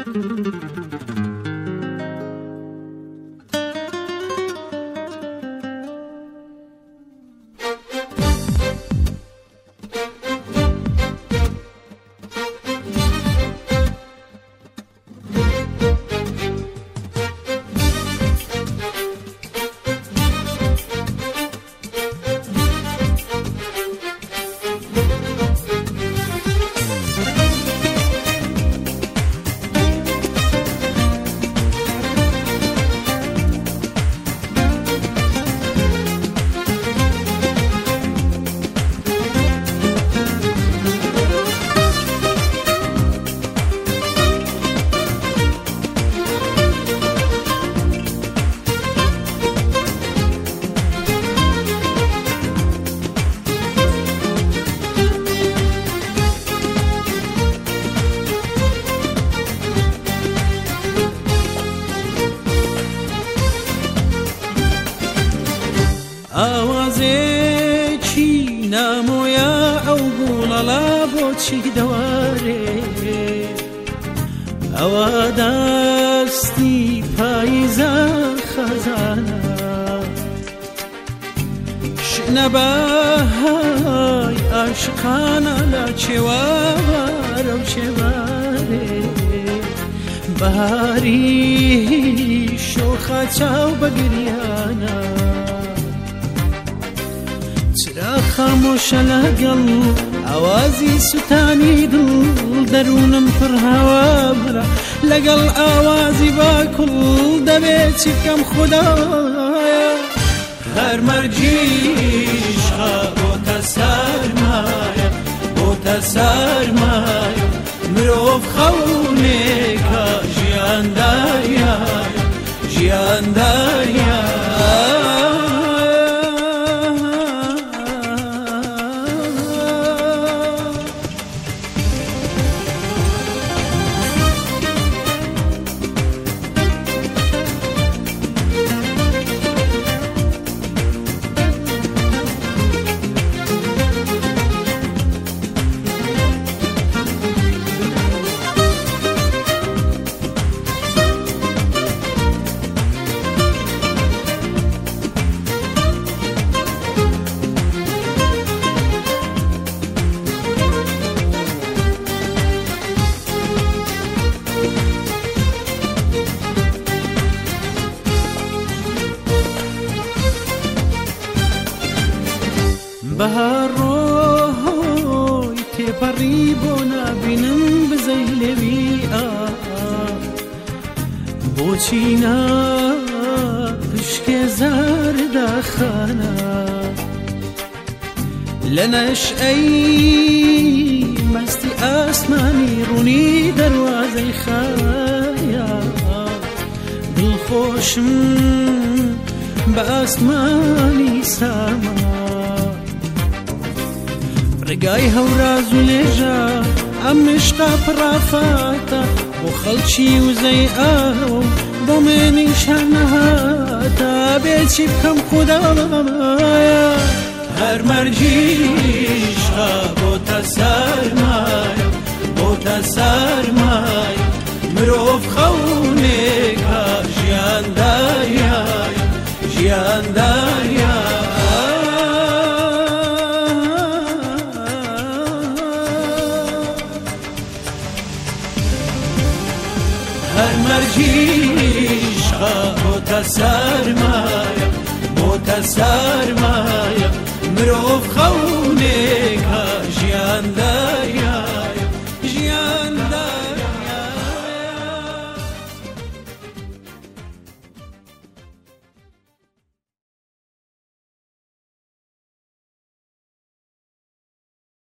ئاوازێکی نامۆیە ئەو گوڵەڵا بۆچی دەوارێ ئەوە دەستی پاییزە خەزانە شنەباهای عاشقانە لە چێوارە و چێوارێ بەهاری شۆخە چاو بەگریانە چرا خامۆشە لەگەڵ ئاوازی سوتانی دڵ دەروونم پڕ هەوا برا لەگەڵ ئاوازی باکوڵ دەبێت چی بکەم خودایە هەر مەرجیش بۆتە سەرمایە بۆتە سەرمایە مرۆڤ خەونێکە ژیاندایە ژیاندایە بەهار ڕۆی تێپەڕی بۆ نابینم بزەی لێوی بۆچی نا پشکێ زاردەخانە لە نەشئەی مەستی ئاسمانی ڕوونی دەروازەی خایە دڵخۆشم بە ئاسمانی ساما ڕێگای هەوراز و لێژە ئەم مشقا پڕافاتە بۆ خەڵکی وزەی ئاو بۆ منی شانەهاتە بێچی بکەم خودایە هەر مەرجیشە بۆتە سەرمایە بۆتە سەرمایە مرۆڤ خەونێکە ژیاندایە ژیاندایە هەر مەرجیشە بۆتە سەرمایە بۆتە سەرمایە